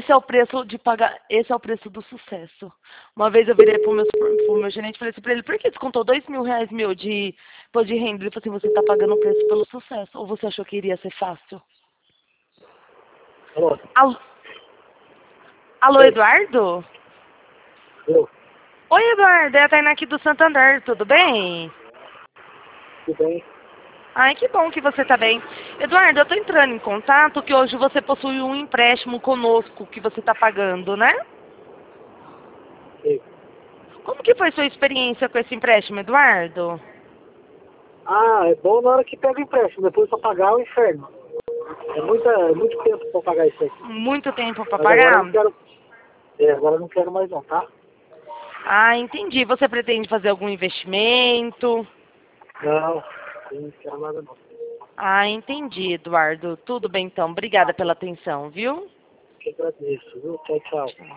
Esse é o preço de pagar, esse é o preço do sucesso. Uma vez eu virei pro meu gerente e falei assim pra ele, por que descontou R$ 2.000 meu de imposto de renda? Ele falou assim, você está pagando o preço pelo sucesso. Ou você achou que iria ser fácil? Alô? Alô, alô, Oi. Eduardo? Eu. Oi, Eduardo, é a Tainá aqui do Santander, tudo bem? Tudo bem? Ai, que bom que você está bem. Eduardo, eu estou entrando em contato que hoje você possui um empréstimo conosco que você está pagando, né? Ei. Como que foi sua experiência com esse empréstimo, Eduardo? Ah, é bom na hora que pega o empréstimo, depois pra pagar é o inferno. É muito tempo pra pagar isso aqui. Muito tempo para Mas agora eu pagar? não quero. Agora eu não quero mais não, tá? Ah, entendi. Você pretende fazer algum investimento? Não, eu não quero nada não. Ah, entendi, Eduardo. Tudo bem então. Obrigada pela atenção, viu? Eu que agradeço, viu? Tchau, tchau.